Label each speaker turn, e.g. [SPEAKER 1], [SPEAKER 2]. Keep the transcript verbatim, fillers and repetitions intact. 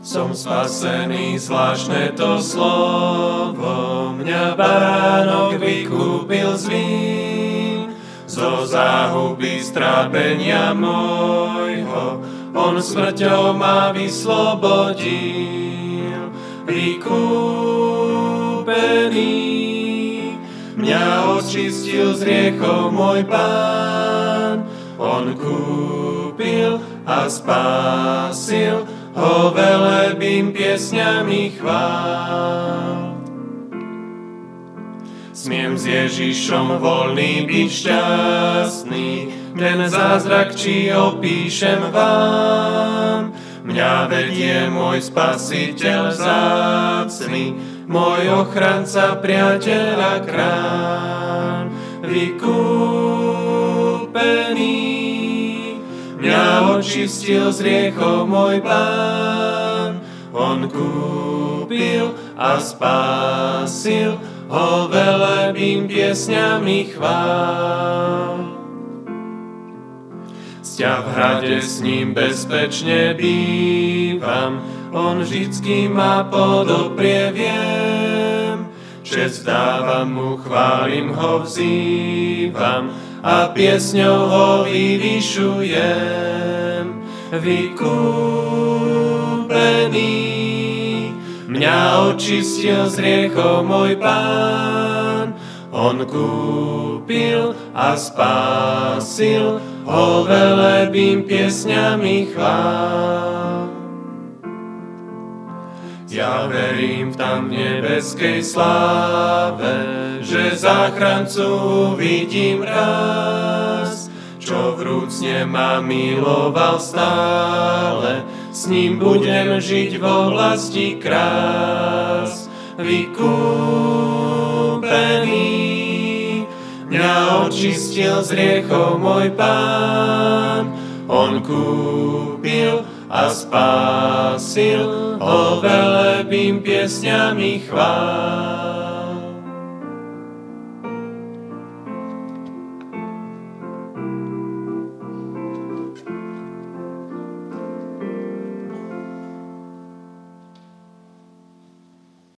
[SPEAKER 1] Som spasený, zvláštne to slovo, mňa baránok vykúpil z vín, zo záhuby strápenia môjho, on smrťou ma vyslobodil. Vykúpený, mňa očistil z hriechov môj Pán, on kúpil a spásil, ho velebím piesňami chvál. Smiem s Ježišom voľný byť šťastný, ten zázrak či opíšem vám. Mňa vedie môj spasiteľ vzácny, môj ochranca, priateľ a kráľ. Vykúpený, mňa očistil z hriechov môj Pán, on kúpil a spásil, ho velebím piesňami chvál. Sťa v hrade s ním bezpečne bývam, on vždycky ma podoprie, viem. Česť dávam mu, chválim ho, vzývam, a piesňou ho vyvyšujem. Vykúpený, mňa očistil z hriechov môj Pán, on kúpil a spásil, ho velebím piesňami chvál. Ja verím v tam nebeskej sláve, že záchrancu vidím raz, čo vrúcne ma miloval stále, s ním budem žiť vo vlasti krás. Vykúpený, mňa očistil z hriechov môj Pán, on kúpil a spásil, ho velebím piesňami chvál.